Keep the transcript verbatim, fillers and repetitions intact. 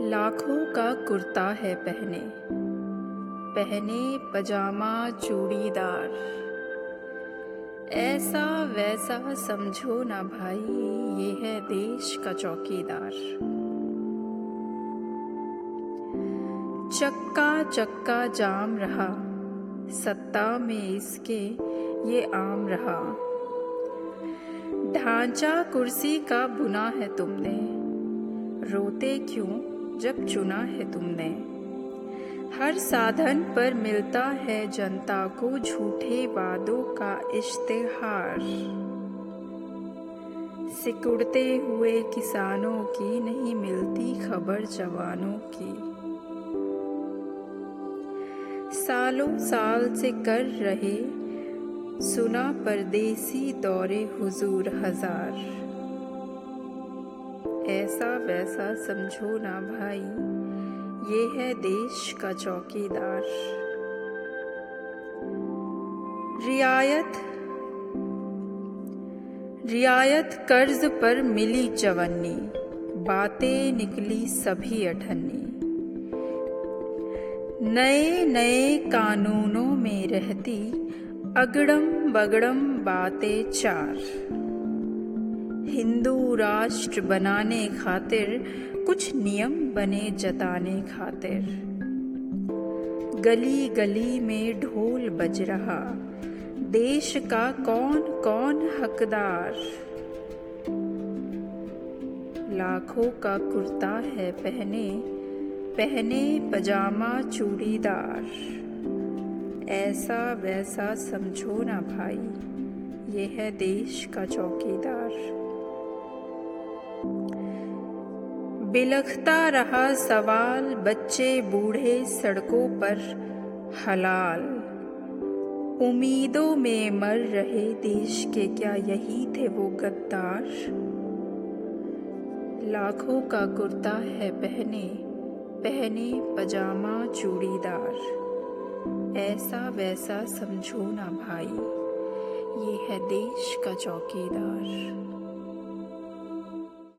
लाखों का कुर्ता है पहने पहने पजामा चूड़ीदार। ऐसा वैसा समझो ना भाई, ये है देश का चौकीदार। चक्का चक्का जाम रहा, सत्ता में इसके ये आम रहा। ढांचा कुर्सी का बुना है तुमने, रोते क्यों जब चुना है तुमने। हर साधन पर मिलता है जनता को झूठे वादों का इश्तिहार। सिकुड़ते हुए किसानों की नहीं मिलती खबर जवानों की। सालों साल से कर रहे सुना परदेसी दौरे हुजूर हजार। ऐसा वैसा समझो ना भाई, ये है देश का चौकीदार। रियायत रियायत कर्ज पर मिली चवन्नी, बातें निकली सभी अठन्नी। नए नए कानूनों में रहती अगड़म बगड़म बातें चार। हिंदू राष्ट्र बनाने खातिर कुछ नियम बने जताने खातिर। गली गली में ढोल बज रहा, देश का कौन कौन हकदार। लाखों का कुर्ता है पहने पहने पजामा चूड़ीदार। ऐसा वैसा समझो ना भाई, ये है देश का चौकीदार। बिलखता रहा सवाल, बच्चे बूढ़े सड़कों पर हलाल। उम्मीदों में मर रहे देश के, क्या यही थे वो गद्दार। लाखों का कुर्ता है पहने पहने पजामा चूड़ीदार। ऐसा वैसा समझो ना भाई, ये है देश का चौकीदार।